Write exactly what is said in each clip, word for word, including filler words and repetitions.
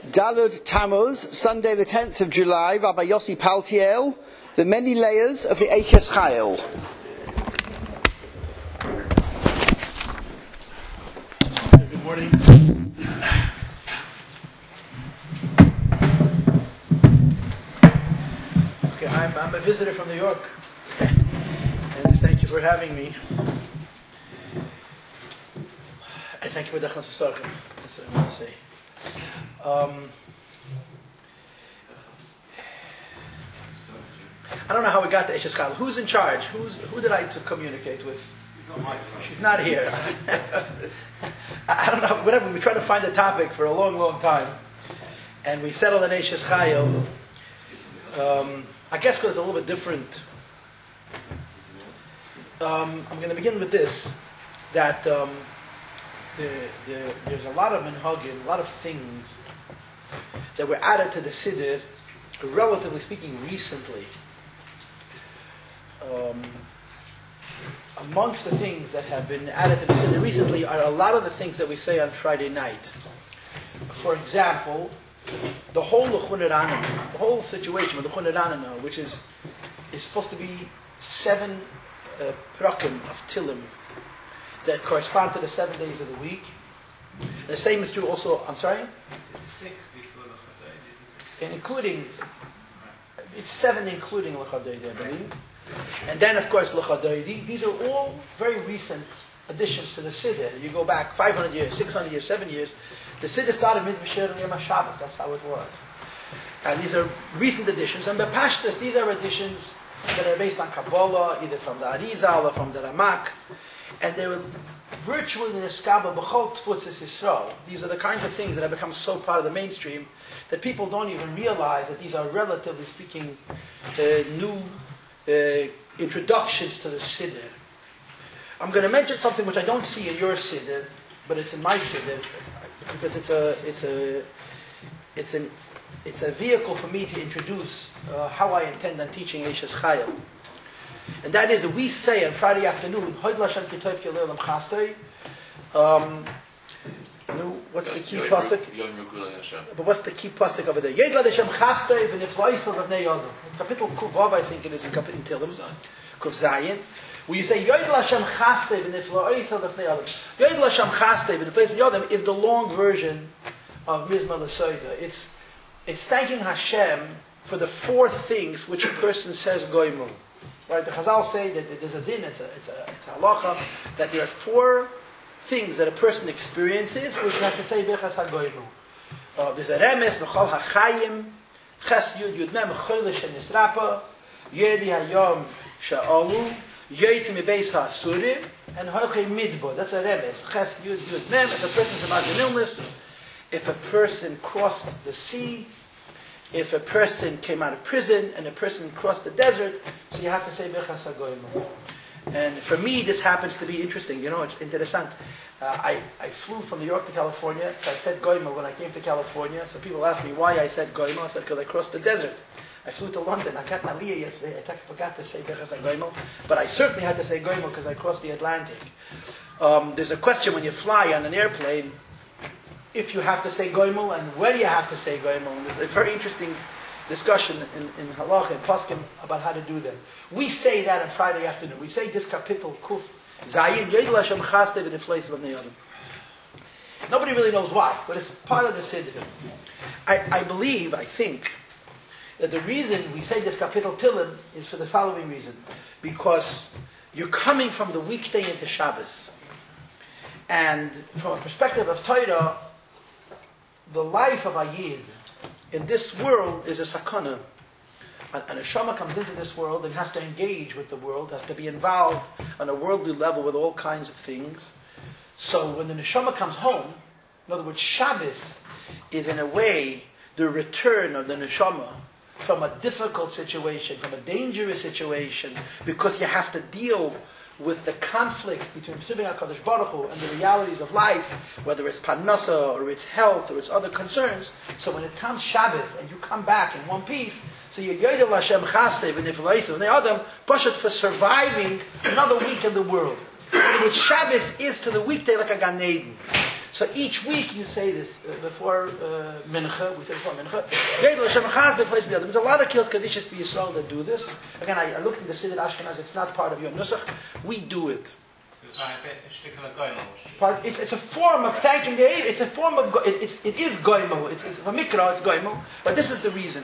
Dalud Tammuz, Sunday the tenth of July, Rabbi Yossi Paltiel, The Many Layers of the Eiches Chayil. Good morning. Okay, I'm, I'm a visitor from New York, and thank you for having me. I thank you for the Chassasarchim. That's what I want to say. Um, I don't know how we got to Eiches Chayil. Who's in charge? Who's who did I to communicate with? He's not my friend. She's not here. I don't know. Whatever. We tried to find a topic for a long, long time, and we settled on Eiches Chayil. Um, I guess because it's a little bit different. Um, I'm going to begin with this: that um, the, the, there's a lot of minhagim, a lot of things that were added to the Siddur, relatively speaking, recently. Um, amongst the things that have been added to the Siddur recently are a lot of the things that we say on Friday night. For example, the whole Lechun Ranana, the whole situation with Lechun Ranana, which is is supposed to be seven uh, prakim of Tilim that correspond to the seven days of the week. The same is true also. I'm sorry. It's six before L'Chadayid. And including, it's seven including L'Chadayid, I believe. And then, of course, L'Chadayid. These are all very recent additions to the Siddur. You go back five hundred years, six hundred years, seven years. The Siddur started with Mishir Yom HaShabbos. That's how it was. And these are recent additions. And Bepashtus, these are additions that are based on Kabbalah, either from the Arizal or from the Ramak. And they were virtually in the Skaba B'chol Tfutzis Yisrael. These are the kinds of things that have become so part of the mainstream that people don't even realize that these are, relatively speaking, uh, new uh, introductions to the Siddur. I'm going to mention something which I don't see in your Siddur, but it's in my Siddur, because it's a it's a it's an it's a vehicle for me to introduce uh, how I intend on teaching Eiches Chayil. And that is, we say on Friday afternoon, um, what's the key pasuk? But what's the key pasuk over there? Kapitel Kuvav, I think it is in Kapitel Tilim, Kuv Zayin. Where you say Yoid Lashem Chaste v'nifla'oisa l'fnei Adam. Yoid Lashem Chaste v'nifla'oisa Adam is the long version of Mizmah L'Soida. It's it's thanking Hashem for the four things which a person says Goymu. Right? The Chazal say that there's a din, it's a it's a it's a halacha, that there are four things that a person experiences which you have to say Birchas HaGoymu. Uh, there's a remes v'chol ha'chayim ches yud yud mem chodesh shenisrapa yedi hayom she'alu Yoytzi mibeis ha'asurim and Hochei midbo. That's a rebbe. Ches yud yud mem. If a person's about an illness, if a person crossed the sea, if a person came out of prison, and a person crossed the desert, so you have to say Birchas HaGoyim. And for me, this happens to be interesting. You know, it's interessant. Uh, I, I flew from New York to California, so I said Goyim when I came to California. So people ask me why I said Goyim. I said because I crossed the desert. I flew to London. I got Aliyah yesterday. I forgot to say Birchas HaGoyim, but I certainly had to say Goyim because I crossed the Atlantic. Um, there's a question when you fly on an airplane, if you have to say Goyim and where you have to say Goyim. There's a very interesting discussion in, in Halach and Paskim about how to do them. We say that on Friday afternoon. We say this kapitel Kuf Zayin Yodel Hashem Chaste v'nifleis v'nei Adam. Nobody really knows why, but it's part of the Siddur. I, I believe, I think, that the reason we say this kapitel Tilim is for the following reason. Because you're coming from the weekday into Shabbos. And from a perspective of Torah, the life of a Yid in this world is a sakana. And a neshama comes into this world and has to engage with the world, has to be involved on a worldly level with all kinds of things. So when the neshama comes home, in other words, Shabbos is in a way the return of the neshama from a difficult situation, from a dangerous situation, because you have to deal with the conflict between P'suvim HaKadosh Baruch Hu and the realities of life, whether it's parnasa or it's health or it's other concerns. So when it comes Shabbos and you come back in one piece, so you're Yodel Hashem Chastev and Nifla'isa and the Adam, Pashat for surviving another week in the world. Which Shabbos is to the weekday like a Gan Eden. So each week you say this uh, before uh, Mincha, we say before Mincha. There's a lot of Kils Kadishas B'Yisrael that do this. Again, I, I looked in the Siddur Ashkenaz, it's not part of your Nusach. We do it. Part, it's, it's a form of thanking the Eid. It's a form of, it, it's, it is Goimel. It's, it's a Mikra, it's Goimel. But this is the reason.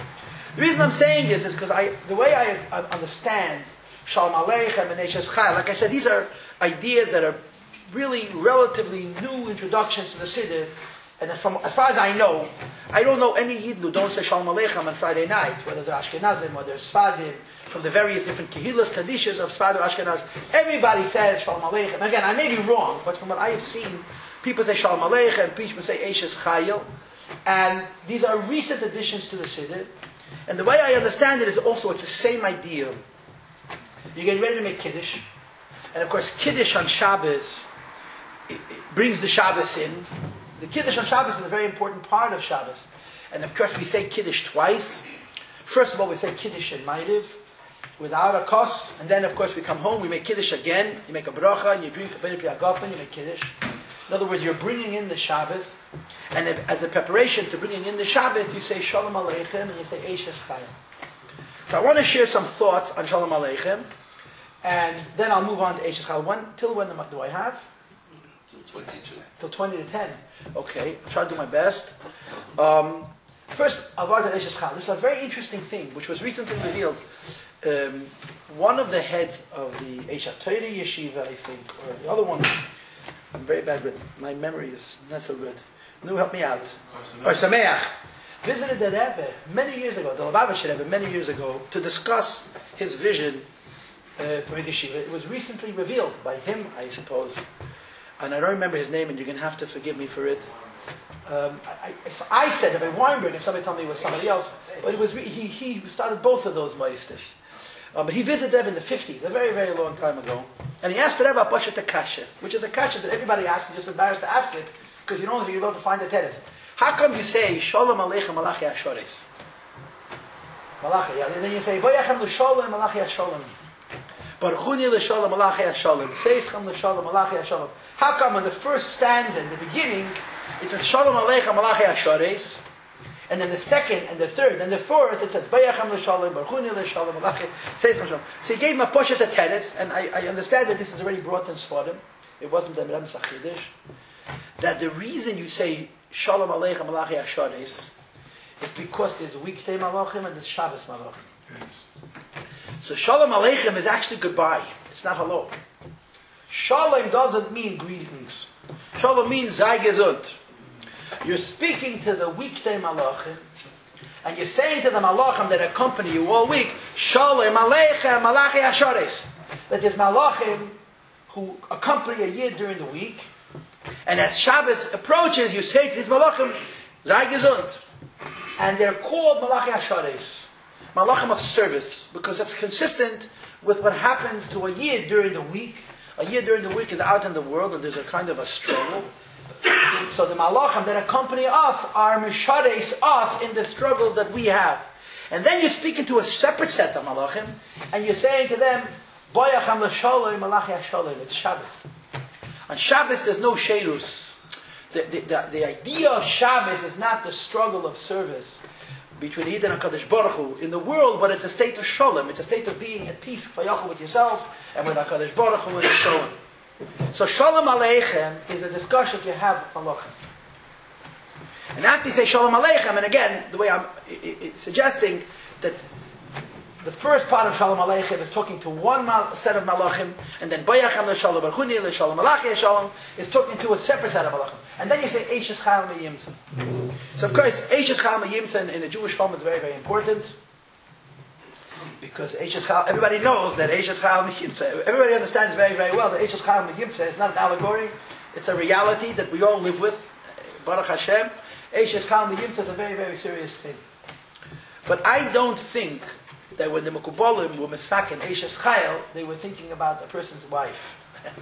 The reason I'm saying this is because I, the way I, I understand Shalom Aleichem and Eishes Chayil, like I said, these are ideas that are really relatively new introductions to the Siddur, and from as far as I know, I don't know any Yidden who don't say Shalom Aleichem on Friday night, whether they're Ashkenazim or they're Sfadim, from the various different Kehillas, Kadishas of Sfad or Ashkenaz. Everybody says Shalom Aleichem. Again, I may be wrong, but from what I have seen, people say Shalom Aleichem, people say Eishes Chayil, and these are recent additions to the Siddur. And the way I understand it is also it's the same idea. You're getting ready to make Kiddush, and of course Kiddush on Shabbos it, it brings the Shabbos in. The Kiddush on Shabbos is a very important part of Shabbos. And of course we say Kiddush twice. First of all we say Kiddush in Ma'ariv without a kos, and then of course we come home, we make Kiddush again, you make a bracha, and you drink a bit of Agafen, you make Kiddush. In other words, you're bringing in the Shabbos, and if, as a preparation to bringing in the Shabbos, you say Shalom Aleichem, and you say Eishes Chayil. So I want to share some thoughts on Shalom Aleichem, and then I'll move on to Eishes Chayil. When, till when do I have? Till twenty-two. Till twenty to ten. Okay, I'll try to do my best. Um, first, I'll start on Eishes Chayil. This is a very interesting thing, which was recently revealed. Um, one of the heads of the Eisha Torah Yeshiva, I think, or the other one, I'm very bad with, my memory is not so good. Nu, help me out. Or Sameach. Visited the Rebbe many years ago, the Lubavitcher Rebbe many years ago, to discuss his vision uh, for his yeshiva. It was recently revealed by him, I suppose. And I don't remember his name, and you're going to have to forgive me for it. Um, I, I, I said Rabbi Weinberg, and somebody told me it was somebody else, but it was re- he, he started both of those maesters. Um, but he visited them in the fifties, a very, very long time ago. And he asked the Rebbe a Pashat Kasha, which is a Kasha that everybody asks, you're just embarrassed to ask it, because you don't know if you're able to find the tenets. How come you say, Shalom Aleichem Malachi HaShores? Malachi, yeah. And then you say, Boyachem L'Shalom Malachi HaShalom. Baruchuni L'Shalom Malachi HaShalom. Seischem L'Shalom Malachi HaShalom. How come in the first stanza, in the beginning, it says, Shalom Aleichem Malachi HaShores, and then the second, and the third, and the fourth, it says, Bayacham l'shalom, Baruchuni l'shalom, Malachi, Seis l'shalom. So he gave him a push at the tenets, and I, I understand that this is already brought in Sfarim. It wasn't the Ram Sachidish. That the reason you say, Shalom Aleichem Malachi HaShores, is because there's weekday Malachim and there's Shabbos Malachim. So Shalom Aleichem is actually goodbye. It's not hello. Shalom doesn't mean greetings. Shalom means Sei gesund. You're speaking to the weekday malachim, and you're saying to the malachim that accompany you all week, Shalom Aleichem Malachi HaShores. That there's malachim who accompany a year during the week, and as Shabbos approaches, you say to these malachim, Sei gesund. And they're called Malachi HaShores, malachim of service, because that's consistent with what happens to a year during the week. A year during the week is out in the world, and there's a kind of a struggle. So the malachim that accompany us are mishares us in the struggles that we have. And then you're speaking to a separate set of malachim, and you're saying to them, Boyacham l'shalom malachi hashalom. It's Shabbos. On Shabbos there's no sheirus. The, the, the, the idea of Shabbos is not the struggle of service between Yid and HaKadosh Baruch Hu in the world, but it's a state of shalom. It's a state of being at peace with yourself and with HaKadosh Baruch Hu and so on. So Shalom Aleichem is a discussion you have with malachim. And after you say Shalom Aleichem, and again, the way I'm it, it's suggesting that the first part of Shalom Aleichem is talking to one mal, set of malachim, and then Bayachem l'Shalom Baruchuni l'Shalom Malachi Shalom is talking to a separate set of malachim. And then you say Eishes Chayil Meyimtzah. So of course, Eishes Chayil Meyimtzah in a Jewish home is very, very important. Because Eishes Chayil, everybody knows that Eishes Chayil Meyimtzah, everybody understands very, very well that Eishes Chayil Meyimtzah is not an allegory, it's a reality that we all live with. Baruch Hashem. Eishes Chayil Meyimtzah is a very, very serious thing. But I don't think that when the Mekubalim were Mesaken Eishes Chayil, they were thinking about a person's wife.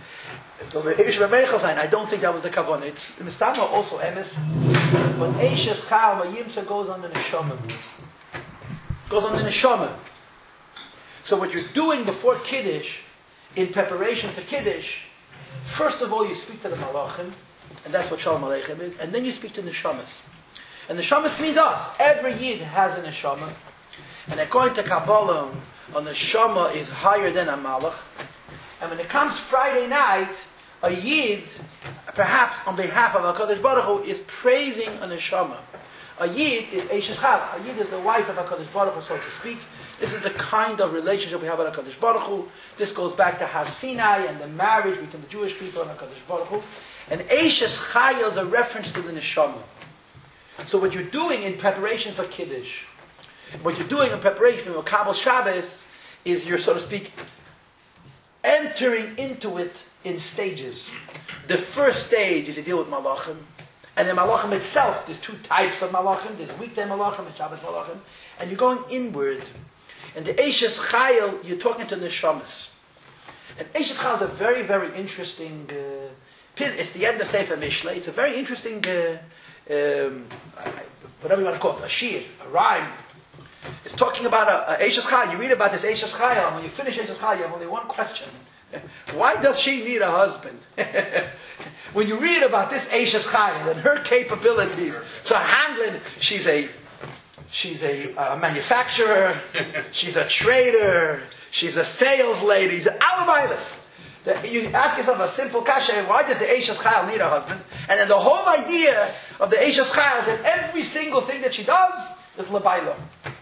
I don't think that was the kavanah. It's Mistama also emes, but Eishes Chayil Meyimtzah goes on the neshama. Goes on the neshama. So what you're doing before Kiddush in preparation to Kiddush, first of all you speak to the Malachim, and that's what Shalom Aleichem is, and then you speak to the Neshamas. And the Neshamas means us. Every Yid has a Neshama, and according to Kabbalah, a Neshama is higher than a Malach. And when it comes Friday night, a Yid, perhaps on behalf of HaKadosh Baruch Hu, is praising a Neshama. A Yid is Eishes Chala. A Yid is the wife of HaKadosh Baruch Hu, so to speak. This is the kind of relationship we have with HaKadosh Baruch Hu. This goes back to Har Sinai and the marriage between the Jewish people and HaKadosh Baruch Hu. And Eishes Chaya is a reference to the Neshama. So what you're doing in preparation for Kiddush, what you're doing in preparation for Kabbalah Shabbos, is you're, so to speak, entering into it in stages. The first stage is you deal with Malachim. And in Malachim itself, there's two types of Malachim. There's weekday Malachim and Shabbos Malachim. And you're going inward. And the Eishes Chayil, you're talking to the Neshamas. And Eishes Chayil is a very, very interesting... Uh, it's the end of Sefer Mishlei. It's a very interesting... Uh, um, whatever you want to call it. A shir, a rhyme. It's talking about a, a Eishes Chayil. You read about this Eishes Chayil, and when you finish Eishes Chayil, you have only one question. Why does she need a husband? When you read about this Eishes Chayil and her capabilities, so handling, she's a she's a, a manufacturer, she's a trader, she's a sales lady, alabaylas. You ask yourself a simple kasha: why does the Eishes Chayil need a husband? And then the whole idea of the Eishes Chayil that every single thing that she does is labayla.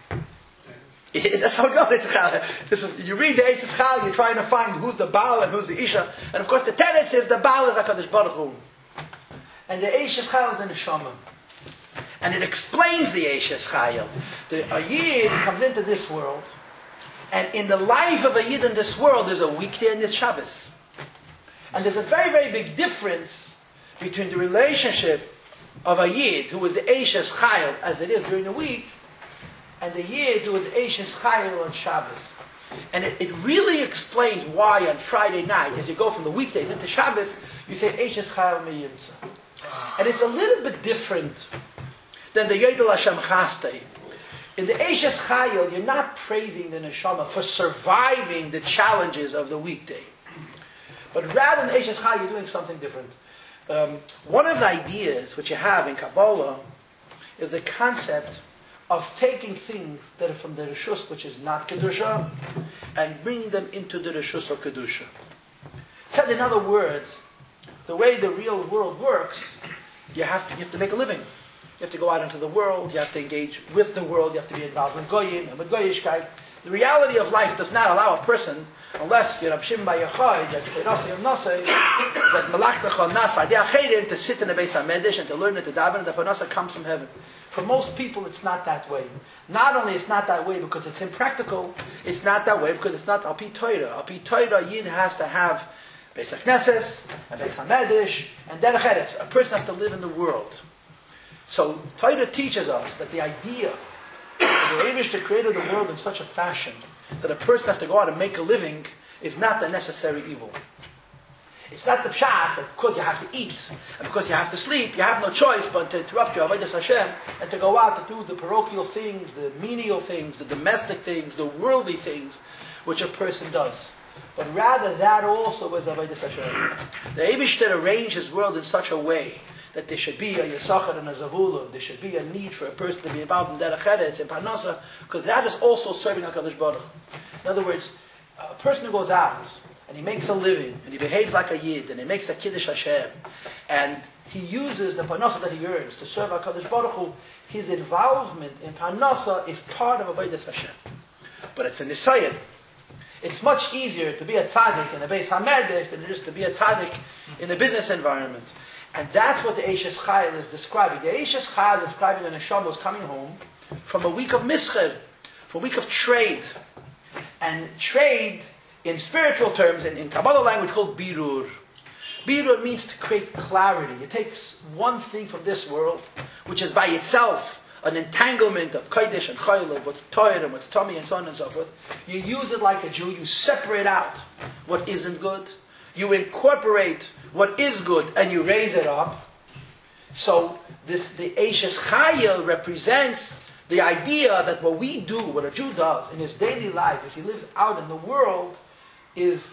That's how it goes. This is, you read the Eishes Chayil, you're trying to find who's the Baal and who's the Isha. And of course the teretz is the Baal is HaKadosh Baruch Hu. And the Eishes Chayil is the Neshama. And it explains the Eishes Chayil. The, a Yid comes into this world, and in the life of a Yid in this world, there's a weekday and there's Shabbos. And there's a very, very big difference between the relationship of a Yid, who is the Eishes Chayil, as it is during the week, and the Yid who is Eishes Chayil on Shabbos. And it, it really explains why on Friday night, as you go from the weekdays into Shabbos, you say Eishes Chayil Meyimsa. And it's a little bit different than the Yodel Hashem Chastei. In the Eishes Chayil, you're not praising the Neshama for surviving the challenges of the weekday. But rather in the Eishes Chayil, you're doing something different. Um, one of the ideas which you have in Kabbalah is the concept of taking things that are from the Rishus, which is not Kedusha, and bringing them into the Rishus of Kedusha. Said in other words, the way the real world works, you have to, you have to make a living. You have to go out into the world, you have to engage with the world, you have to be involved with Goyim and with Goyishkeit. The reality of life does not allow a person, unless you're Rabshim by Yachai, that Malach Nasa, to sit in the Beis HaMedrash and to learn it to daven, and the Parnasa comes from heaven. For most people, it's not that way. Not only it's not that way because it's impractical, it's not that way because it's not Al-Pi Torah. Al-Pi Torah, Yid has to have Beis HaKnesses, and Beis HaMedrash, and Derech Eretz. A person has to live in the world. So, Torah teaches us that the idea that the Eibishter created the world in such a fashion that a person has to go out and make a living is not the necessary evil. It's not the pshat that because you have to eat and because you have to sleep, you have no choice but to interrupt your avodas Hashem and to go out to do the parochial things, the menial things, the domestic things, the worldly things, which a person does. But rather that also is avodas Hashem. The Eibishter arranged his world in such a way that there should be a Yisachar and a Zavulun, there should be a need for a person to be involved in Derech Eretz and Parnasa, because that is also serving HaKadosh Baruch Hu. In other words, a person who goes out and he makes a living, and he behaves like a Yid, and he makes a Kiddush Hashem, and he uses the Parnasa that he earns to serve HaKadosh Baruch Hu, his involvement in Parnasa is part of Avodas Hashem. But it's a Nisayan. It's much easier to be a tzaddik in a Beis HaMedrash than it is to be a tzaddik in a business environment. And that's what the Eishes Chayil is describing. The Eishes Chayil is describing a Neshama who's coming home from a week of Mischer, from a week of trade. And trade, in spiritual terms, in, in Kabbalah language, called Birur. Birur means to create clarity. You take one thing from this world, which is by itself an entanglement of Kodesh and Chayil, what's Torah and what's Tommy and so on and so forth. You use it like a Jew. You separate out what isn't good. You incorporate what is good and you raise it up. So this the Eishes Chayil represents the idea that what we do, what a Jew does in his daily life as he lives out in the world, is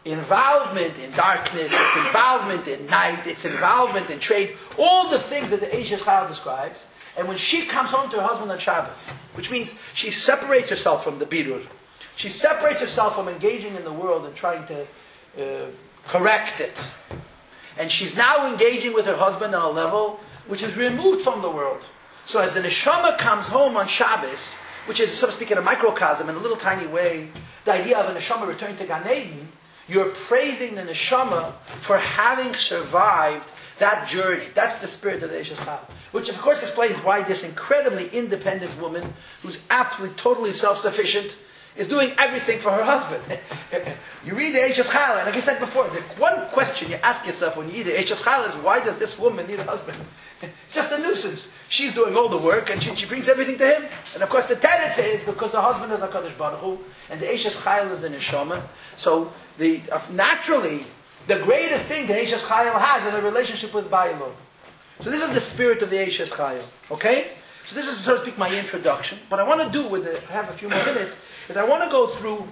involvement in darkness, its involvement in night, its involvement in trade, all the things that the Eishes Chayil describes. And when she comes home to her husband on Shabbos, which means she separates herself from the birur, she separates herself from engaging in the world and trying to uh, correct it. And she's now engaging with her husband on a level which is removed from the world. So as the neshama comes home on Shabbos, which is, so to speak, in a microcosm, in a little tiny way, the idea of a neshama returning to Gan Eden, you're praising the neshama for having survived that journey. That's the spirit of the Eishes Chayil. Which of course explains why this incredibly independent woman, who's absolutely, totally self-sufficient, is doing everything for her husband. You read the Eishes Chayil, and like I said before, the one question you ask yourself when you read the Eishes Chayil is, why does this woman need a husband? It's just a nuisance. She's doing all the work, and she, she brings everything to him. And of course the teretz is because the husband is HaKadosh Baruch Hu, and the Eishes Chayil is the neshama. So the, uh, naturally, the greatest thing the Eishes Chayil has is a relationship with Ba'ilo. So this is the spirit of the Eishes Chayil. Okay? So this is, so to speak, my introduction. What I want to do with the, I have a few more minutes, is I want to go through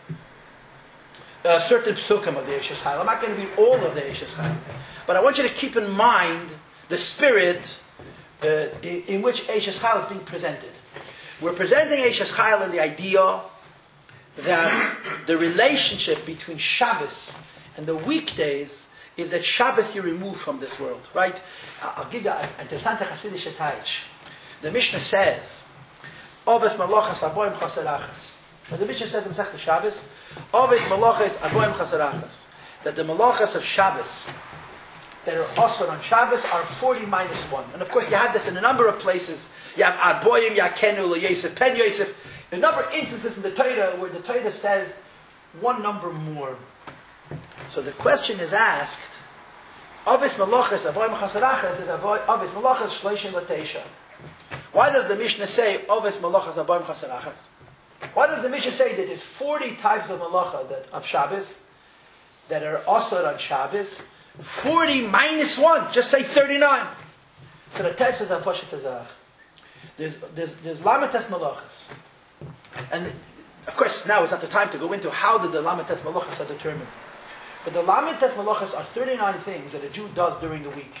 uh, certain psukim of the Eishes Chayil. I'm not going to read all of the Eishes Chayil. But I want you to keep in mind the spirit uh, in, in which Eishes Chayil is being presented. We're presenting Eishes Chayil in the idea that the relationship between Shabbos and the weekdays is that Shabbos you remove from this world, right? I'll give you an interessante Hasidic Taish. The Mishnah says, Oves malachas aboim chaserachas. The Mishnah says in Masechta Shabbos, Oves malachas aboim chaserachas. That the malachas of Shabbos that are also on Shabbos are forty minus one. And of course you have this in a number of places. You have Aboyim, Yakenu, Yosef, Pen Yosef. A number of instances in the Torah where the Torah says one number more. So the question is asked, Avis Malachas, Avoim Chasarachas is Avis Malachas Shleishim Latesha. Why does the Mishnah say Avis Malachas, Avoim Chasarachas? Why does the Mishnah say that there's forty types of Malacha that, of Shabbos that are also on Shabbos? forty minus one, just say thirty-nine. So the text is Apashat Azach. There's, there's, there's Lamites Malachas. And of course, now is not the time to go into how the Lamites Malachas are determined. But the Lamites Malachas are thirty-nine things that a Jew does during the week.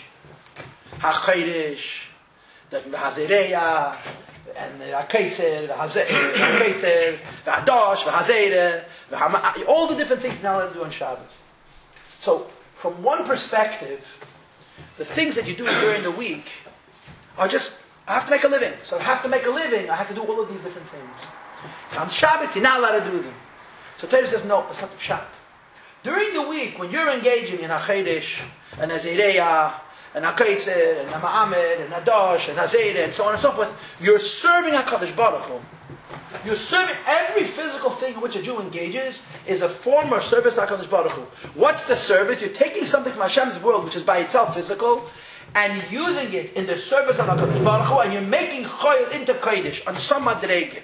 HaChayrish, the Hazereya, and the HaKetzer, the HaKetzer, the Hadash, the Hazere, all the different things now that do on Shabbos. So, from one perspective, the things that you do during the week are just, I have to make a living. So I have to make a living, I have to do all of these different things. On Shabbos, you're not allowed to do them. So Torah says, no, that's not the pshat. During the week, when you're engaging in HaChedesh, and Hazereya, and HaKetzer, and HaMa'amed, and Hadash, and Hazere, and so on and so forth, you're serving HaKadosh Baruch Hu. You're serving, every physical thing in which a Jew engages is a form of service to HaKadosh Baruch Hu. What's the service? You're taking something from Hashem's world, which is by itself physical, and using it in the service of HaKadosh Baruch Hu, and you're making Choyel into Kodesh, on some madrege.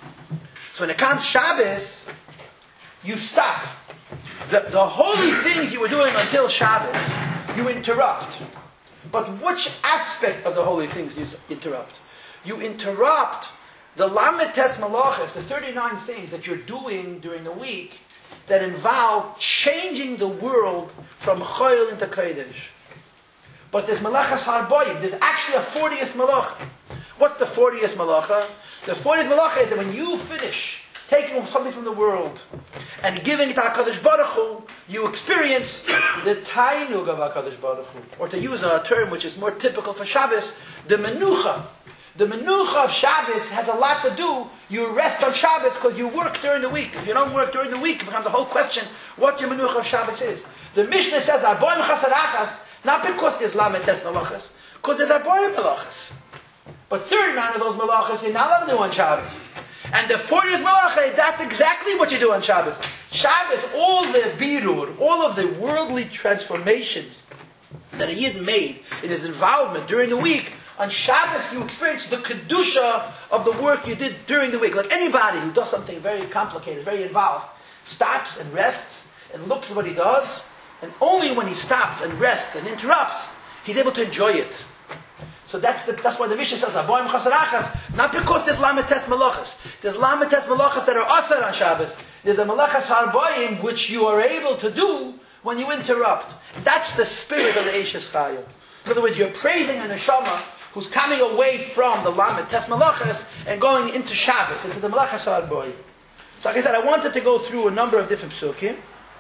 So when it comes Shabbos, you stop. The, the holy things you were doing until Shabbos, you interrupt. But which aspect of the holy things do you interrupt? You interrupt the Lamites Malachas, the thirty-nine things that you're doing during the week that involve changing the world from Choyel into Kodesh. But there's Malachas Harboyim. There's actually a fortieth Malacha. What's the fortieth Malacha? The fortieth Malacha is that when you finish taking something from the world and giving it to HaKadosh Baruch Hu, you experience the Tainug of HaKadosh Baruch Hu. Or to use a term which is more typical for Shabbos, the Menucha. The Menucha of Shabbos has a lot to do. You rest on Shabbos because you work during the week. If you don't work during the week, it becomes a whole question what your Menucha of Shabbos is. The Mishnah says, Arboim Chasarachas, not because there's Lamites Malachas, because there's Arboim Malachas. But thirty-nine of those Malachas you're not allowed to do on Shabbos. And the fortieth Malacha, that's exactly what you do on Shabbos. Shabbos, all the birur, all of the worldly transformations that a Yid made in his involvement during the week, on Shabbos you experience the kedusha of the work you did during the week. Like anybody who does something very complicated, very involved, stops and rests and looks at what he does, and only when he stops and rests and interrupts, he's able to enjoy it. So that's the, that's why the Mishnah says Aboim Chasarachas, not because there's Lametes Malachas. There's Lametes Malachas that are Asar on Shabbos. There's a Malachas Harboim which you are able to do when you interrupt. That's the spirit of the Eishes Chayil. In other words, you're praising a neshama who's coming away from the Lametes Malachas and going into Shabbos, into the Malachas Harboim. So like I said, I wanted to go through a number of different psukim.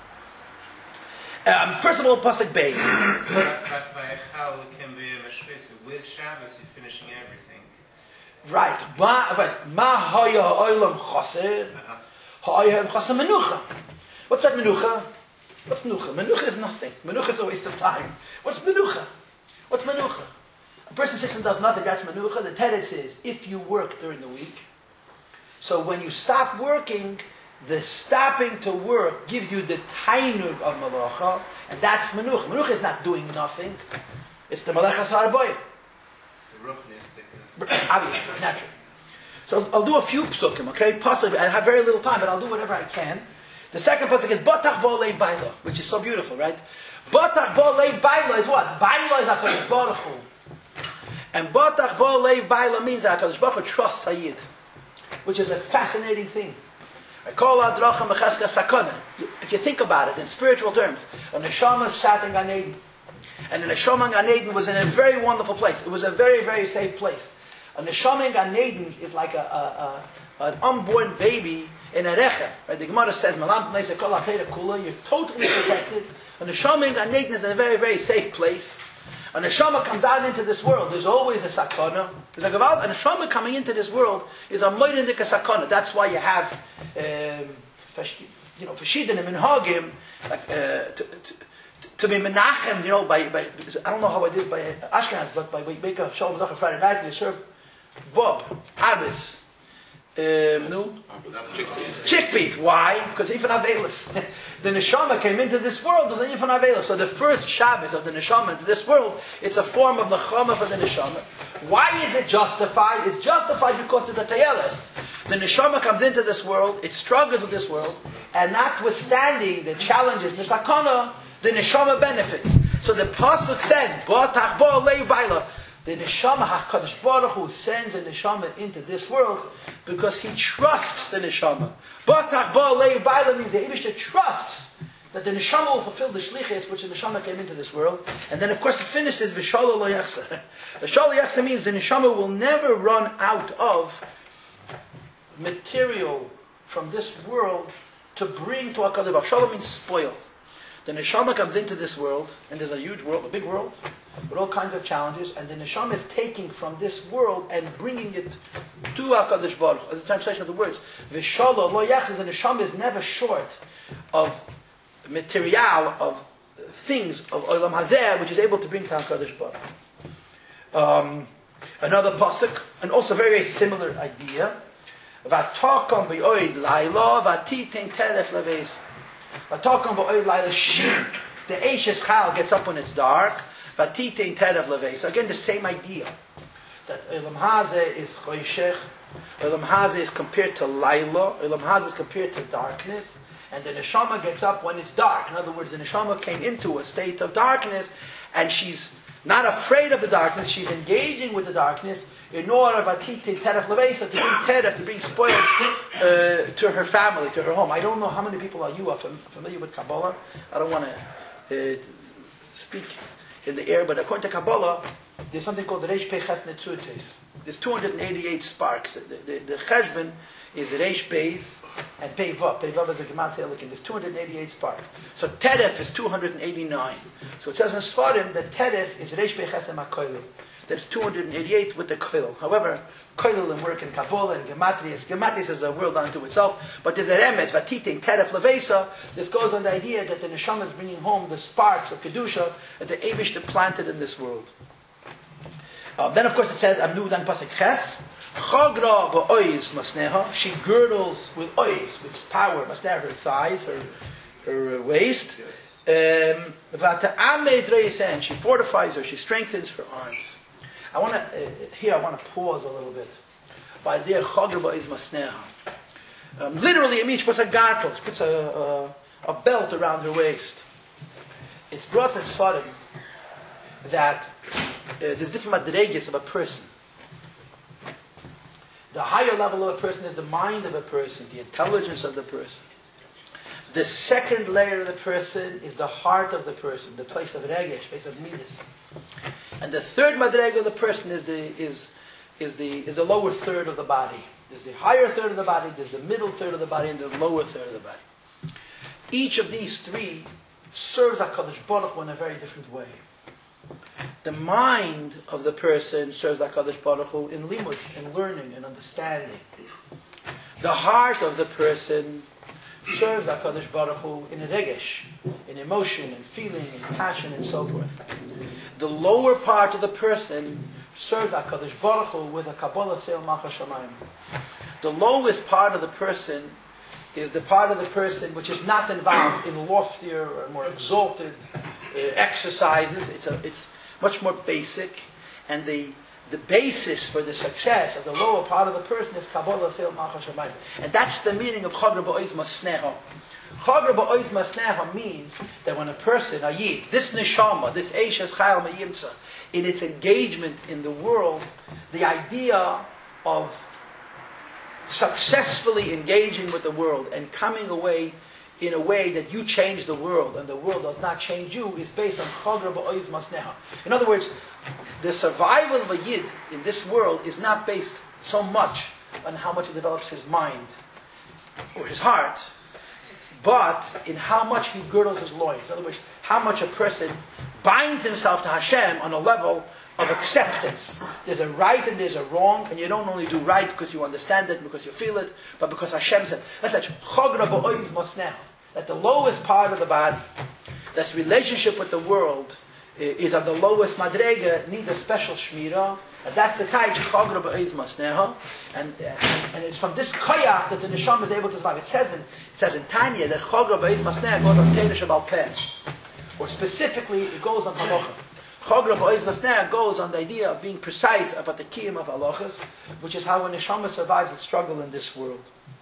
Um, first of all, Pasuk Beis. By how it can be a mashvesa with Shabbos, you're finishing everything. Right. Ma ma haya ha'olam chaser, ha'olam chaser menucha. What's that menucha? What's menucha? Menucha is nothing. Menucha is a waste of time. What's menucha? What's menucha? A person sits and does nothing, that's menucha. The teretz is, if you work during the week, so when you stop working, the stopping to work gives you the tainug of malacha, and that's menucha. Menucha is not doing nothing. It's the malachas harboy. The ruchni is taken. Obviously, naturally. So I'll do a few psukim, okay? Possibly, I have very little time, but I'll do whatever I can. The second pasuk is Batach Bolei Baila, which is so beautiful, right? Batach Bolei Baila is what? Baila is HaKadosh Baruch Hu. And Batach Bolei Baila means that HaKadosh Baruch Hu trusts Sayyid, which is a fascinating thing. I call out Dracha Mechaska Sakana. If you think about it in spiritual terms, a neshama sat in Gan Eden. And the neshama in Gan Eden was in a very wonderful place. It was a very, very safe place. A neshama in Gan Eden is like a, a, a, an unborn baby in a recha. Right? The Gemara says, Malam Pnei Kol HaTeira Kula, you're totally protected. A neshama in Gan Eden is in a very, very safe place. A neshama comes out into this world, there's always a sakana. There's a gaval, a neshama coming into this world is a moirindik sakana. That's why you have, um, you know, fashidim and minhagim, like uh, to, to, to be menachem, you know, by, by I don't know how it is by Ashkenaz, but by we make a shalom zachar Friday night, we serve bob, abis, um, no, chickpeas. chickpeas. Why? Because Ifan Avelis. The neshama came into this world with the Ifan Avelis. So the first Shabbos of the neshama into this world, it's a form of nechama for the neshama. Why is it justified? It's justified because there's a tayelis. The neshama comes into this world, it struggles with this world, and notwithstanding the challenges, the sakana, the neshama benefits. So the pasuk says, "Batach bo lei baila." The neshama HaKadosh Baruch Hu sends a neshama into this world because he trusts the neshama. Batach bo lei baila means the Eibishter trusts that the neshama will fulfill the shlichus which the neshama came into this world. And then of course it finishes v'shala lo yachsa. V'shala lo yachsa means the neshama will never run out of material from this world to bring to HaKadosh Baruch Hu. Shala means spoil. The neshama comes into this world, and there's a huge world, a big world, with all kinds of challenges, and the neshama is taking from this world and bringing it to HaKadosh Baruch Hu. As a translation of the words. V'shala lo yachsa, the neshama is never short of material, of things, of Olam Hazeh, which is able to bring to HaKadosh Baruch Hu. Um, another pasuk, and also very, very similar idea. V'atakom b'oid laila, v'atitin teref leveis. V'atakom b'oid laila, the Eishes Chal gets up when it's dark. V'atitin teref leveis. Again, the same idea. That Olam Hazeh is choshech. Olam Hazeh is compared to laila. Olam Hazeh is compared to darkness. And the neshama gets up when it's dark. In other words, the neshama came into a state of darkness, and she's not afraid of the darkness. She's engaging with the darkness in order to bring teref, to bring spoils uh, to her family, to her home. I don't know how many people are you are familiar with Kabbalah. I don't want to uh, speak in the air, but according to Kabbalah, there's something called the Reish Pei Ches Netzutes. There's two hundred eighty-eight sparks. The, the, the Cheshbon is Reish Beis and Pei Vav. Pei Vav is the Gematria Elikim. There's two hundred eighty-eight sparks. So Teref is two hundred eighty-nine. So it says in Sfarim that Teref is Reish Pei Ches Makoilim. There's two hundred eighty-eight with the Koil. However, Koilim work in Kabbalah and Gematrias. Gematrias is a world unto itself. But there's a Remez, Vatitin, Teref Levesa. This goes on the idea that the Neshama is bringing home the sparks of Kedusha that the Eibush planted in this world. Uh, then of course it says, Amnu dan Pasik Ches. Chagra ba'oiz masneha. She girdles with oiz, with power, masneha, her thighs, her her waist. Um, and she fortifies her, she strengthens her arms. I want to uh, here. I want to pause a little bit. By there, chagra ba'oiz masneha. Um, literally, it means she puts a gartel, she puts a, a, a belt around her waist. It's brought in Sfarim that there's different madregas of a person. The higher level of a person is the mind of a person, the intelligence of the person. The second layer of the person is the heart of the person, the place of regesh, place of midas. And the third madrega of the person is the is is the is the lower third of the body. There's the higher third of the body, there's the middle third of the body, and the lower third of the body. Each of these three serves HaKadosh Baruch Hu in a very different way. The mind of the person serves HaKadosh Baruch Hu in limud, in learning and understanding. The heart of the person serves HaKadosh Baruch Hu in regesh, in emotion, and feeling, and passion, and so forth. The lower part of the person serves HaKadosh Baruch Hu with a Kabbalah Seil Malchus Shamayim. The lowest part of the person is the part of the person which is not involved in loftier or more exalted uh, exercises. It's a, it's much more basic, and the the basis for the success of the lower part of the person is Kabbalah Seil Malchus Shamayim, and that's the meaning of Chagra Ba'oz Masneha. Chagra Ba'oz Masneha means that when a person, a yid, this neshama, this Eishes Chayil Meyimtza, in its engagement in the world, the idea of successfully engaging with the world and coming away in a way that you change the world and the world does not change you is based on Chagra Ba'oz Masneha. In other words, the survival of a yid in this world is not based so much on how much he develops his mind or his heart, but in how much he girdles his loins. In other words, how much a person binds himself to Hashem on a level of acceptance. There's a right and there's a wrong, and you don't only do right because you understand it, because you feel it, but because Hashem said. That's that Chagra Ba'oz Masneha, that the lowest part of the body, that's relationship with the world, is on the lowest madrega, needs a special shmira, and that's the taich Chagra Ba'oz Masneha, and, and and it's from this koyach that the neshama is able to survive. It says in it says in Tanya that Chagra Ba'oz Masneha goes on Teresh Shabal Peh, or specifically it goes on halacha. Chagra Ba'oz Masneha goes on the idea of being precise about the kiyum of halachas, which is how a neshama survives the struggle in this world.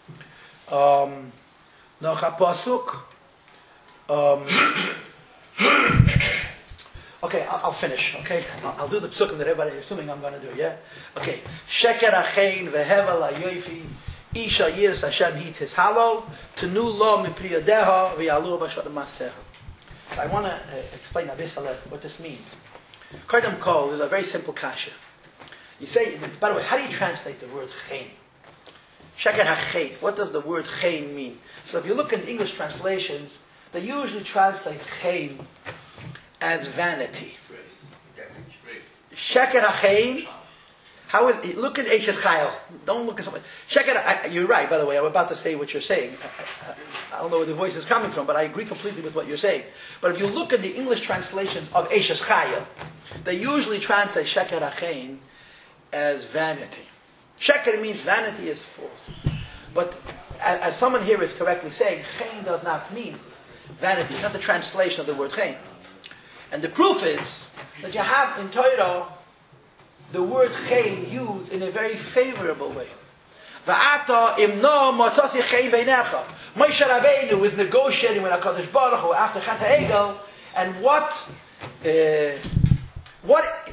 Um, Noch pasuk. Um, Okay, I'll, I'll finish. Okay, I'll, I'll do the psukim that everybody is assuming I'm going to do. Yeah. Okay. Sheker achein vehevel ayofi isha yiras Hashem hit his halal tenu lo mipriyadeha v'yalu b'shad masecha. I want to uh, explain a bit what this means. Kodem kol is a very simple kasha. You say, by the way, how do you translate the word chein? Sheker hachein. What does the word chein mean? So if you look in English translations, they usually translate chein as vanity. Sheker hachein. How is? Look at Eishes Chayil. Don't look at something. Sheker. You're right. By the way, I'm about to say what you're saying. I, I, I don't know where the voice is coming from, but I agree completely with what you're saying. But if you look at the English translations of Eishes Chayil, they usually translate Sheker hachein as vanity. Sheker means vanity is false. But as, as someone here is correctly saying, chein does not mean vanity. It's not the translation of the word chein. And the proof is that you have in Torah the word chein used in a very favorable way. Va'ata imno matzasi chein beinecha. Moshe Rabbeinu is negotiating with HaKadosh Baruch Hu after Chet HaEgel, and what uh, what uh,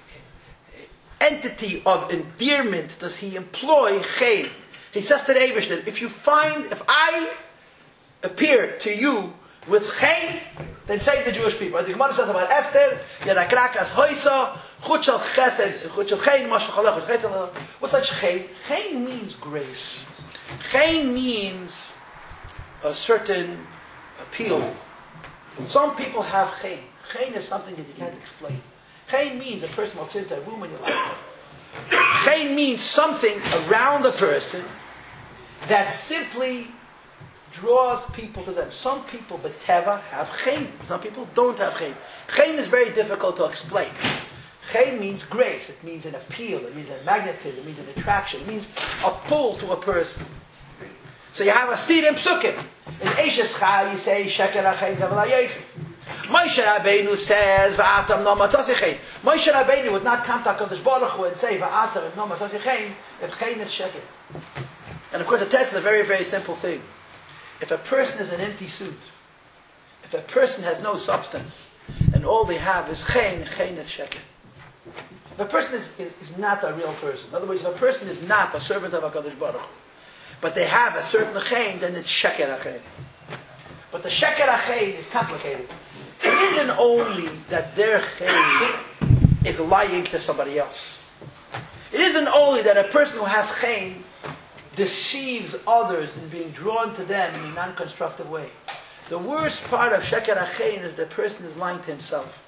entity of endearment does he employ? Chein. He says to the Eibishter, if you find, if I appear to you with chein, then save the Jewish people. The Gemara says about Esther, Yadakrakas Hoysa, Chutshal Chesed, Chutshal Chein, Mashal What's that chein? Chein means grace. Chein means a certain appeal. Some people have chein. Chein is something that you can't explain. Chein means a person walks into a room and you like it. Chein means something around the person that simply draws people to them. Some people, beteva, have chein. Some people don't have chein. Chein is very difficult to explain. Chein means grace. It means an appeal. It means a magnetism. It means an attraction. It means a pull to a person. So you have a steer in psukim. In Eishes Chayil you say, Sheker hachein ve'vel hayofi. Moshe Rabbeinu says, Va'atam no matzasi chein. Moshe Rabbeinu would not come to HaKadosh Baruch Hu and say, Va'atam no matzasi chein, if chein is sheker. And of course the text is a very, very simple thing. If a person is an empty suit, if a person has no substance, and all they have is chein, chein is sheker. If a person is, is, is not a real person, in other words, if a person is not a servant of HaKadosh Baruch Hu, but they have a certain chen, then it's sheker chen. But the sheker chen is complicated. It isn't only that their chen is lying to somebody else. It isn't only that a person who has chen deceives others in being drawn to them in a non-constructive way. The worst part of sheker chen is the person is lying to himself.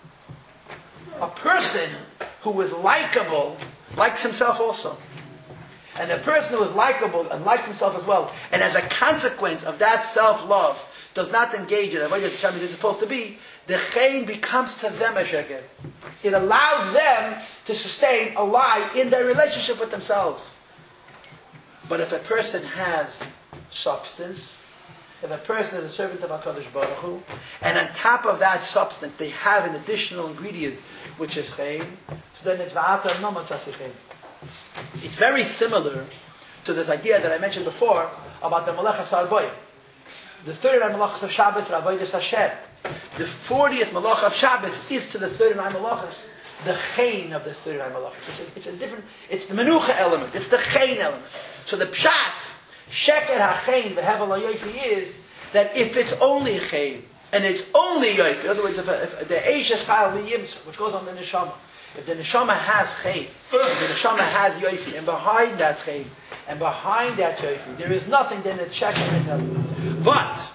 A person who is likable likes himself also. And a person who is likable and likes himself as well, and as a consequence of that self-love, does not engage in avodas Hashem as he's supposed to be, the chen becomes to them a sheker. It allows them to sustain a lie in their relationship with themselves. But if a person has substance, if a person is a servant of HaKadosh Baruch Hu, and on top of that substance they have an additional ingredient, which is chen, so then it's va'ata no matzasi chen. It's very similar to this idea that I mentioned before about the Malachas HaArboim. The thirty-nine Malachas of Shabbos are Avodas Hashem. The fortieth Malach of Shabbos is to the thirty-nine Malachas, the chen of the thirty-nine Malachas. It's a, it's a different, it's the Menucha element, it's the chen element. So the Pshat, Sheker HaChen V'Hevel HaYofi is that if it's only chen, and it's only Yofi, in other words, if, if the Eishes Chayil V'Yimtza, which goes on the Neshama, if the Neshama has chen, and the Neshama has Yofi, and behind that chen, and behind that Yofi, there is nothing, then it's Sheker HaChen. But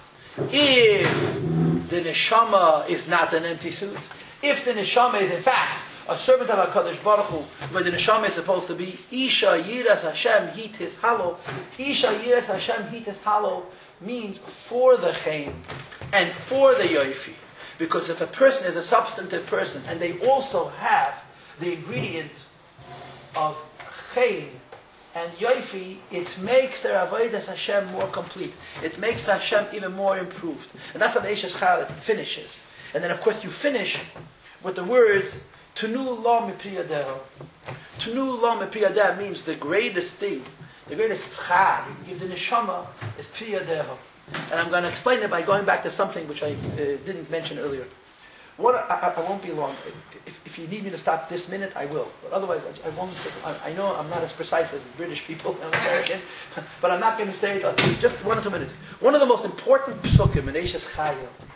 if the Neshama is not an empty suit, if the Neshama is in fact a servant of HaKadosh Baruch Hu, where the Neshama is supposed to be, Isha Yiras Hashem Hitis Halo, Isha Yiras Hashem Hitis Halo means for the chen and for the Yofi. Because if a person is a substantive person, and they also have the ingredient of chen and Yofi, it makes their avodas Hashem more complete. It makes Hashem even more improved. And that's how the Eishes Chayil finishes. And then of course you finish with the words, Tunu lo mipri yadeho. Tunu lo mipri yadeho means the greatest thing, the greatest schar you can give the neshama is pri yadeho. And I'm going to explain it by going back to something which I uh, didn't mention earlier. What I, I won't be long. If, if you need me to stop this minute, I will. But otherwise, I, I won't. I, I know I'm not as precise as British people, I'm American, but I'm not going to stay. Just one or two minutes. One of the most important psukim in Eishes Chayil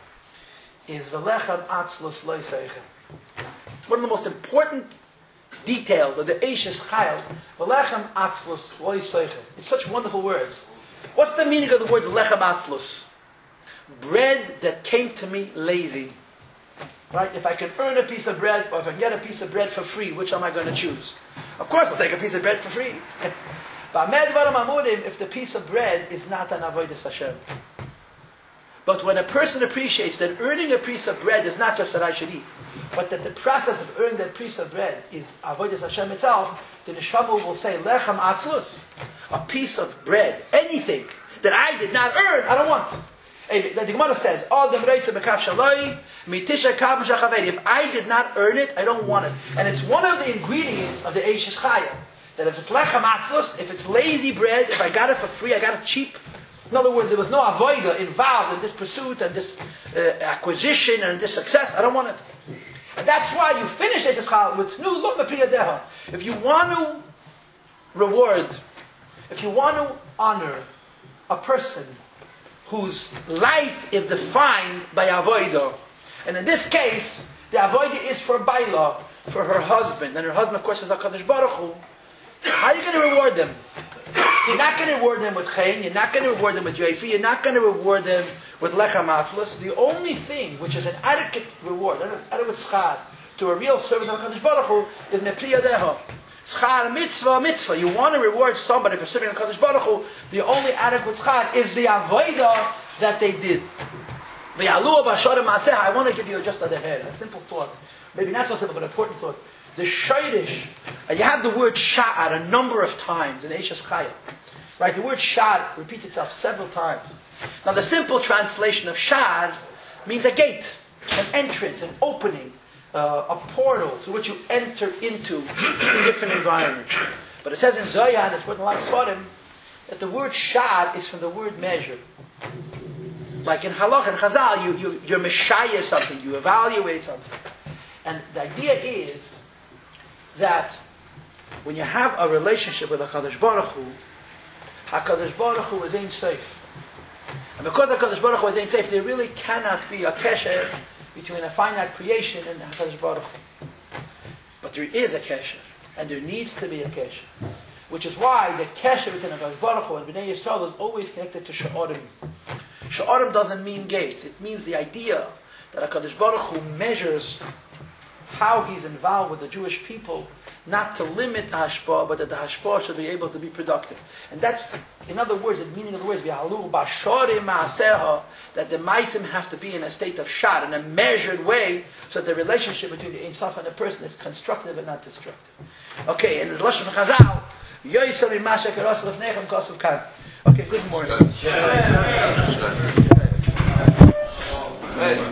is V'lechem atzlus lo yisaychem. One of the most important details of the Eishes Chayil, V'lechem atzlus lo yisaychem. It's such wonderful words. What's the meaning of the words lechem atzlus? Bread that came to me lazy. Right? If I can earn a piece of bread, or if I can get a piece of bread for free, which am I going to choose? Of course I'll take a piece of bread for free. If the piece of bread is not an avodas Hashem. But when a person appreciates that earning a piece of bread is not just that I should eat, but that the process of earning that piece of bread is avodas Hashem itself, the neshama will say, lechem atzlus, a piece of bread, anything that I did not earn, I don't want. The Gemara says, if I did not earn it, I don't want it. And it's one of the ingredients of the Eishes Chayil. That if it's lechem atzlus, if it's lazy bread, if I got it for free, I got it cheap. In other words, there was no avodah involved in this pursuit and this uh, acquisition and this success, I don't want it. And that's why you finish Eishes Chayil with nu lo mipri yadeho. If you want to reward, if you want to honor a person whose life is defined by avodah, and in this case, the avodah is for Baila, for her husband, and her husband, of course, is HaKadosh Baruch Hu. How are you going to reward them? You're not going to reward them with chen, you're not going to reward them with yofi, you're not going to reward them with lechem atzlus. The only thing which is an adequate reward, an adequate schar, to a real servant of HaKadosh Baruch Hu is mepri yadeho. Schar mitzvah mitzvah. You want to reward somebody for serving HaKadosh Baruch Hu, the only adequate schar is the avodah that they did. I want to give you just a deher, a simple thought. Maybe not so simple, but an important thought. The shayrish, and you have the word sha'ar a number of times in Eishes Chayil. Right? The word sha'ar repeats itself several times. Now the simple translation of sha'ar means a gate, an entrance, an opening, uh, a portal through which you enter into a different environment. But it says in Zohar, and it's put in a lot of Svarim, that the word sha'ar is from the word measure. Like in Halach and Chazal, you, you, you're meshayeh something, you evaluate something. And the idea is that when you have a relationship with HaKadosh Baruch Hu, HaKadosh Baruch Hu is Ein Sof. And because HaKadosh Baruch Hu is Ein Sof, there really cannot be a kesher between a finite creation and HaKadosh Baruch Hu. But there is a kesher, and there needs to be a kesher. Which is why the kesher between HaKadosh Baruch Hu and Bnei Yisrael is always connected to Sha'arim. Sha'arim doesn't mean gates. It means the idea that HaKadosh Baruch Hu measures how he's involved with the Jewish people, not to limit the hashpah, but that the hashpah should be able to be productive. And that's, in other words, the meaning of the words, v'halu b'shorim ma'aseha, that the ma'asim have to be in a state of shad, in a measured way, so that the relationship between the Ein Sof and the person is constructive and not destructive. Okay, and the Lashon of Chazal, yoyser imasha keros lefnechem kosav kan. Okay, good morning.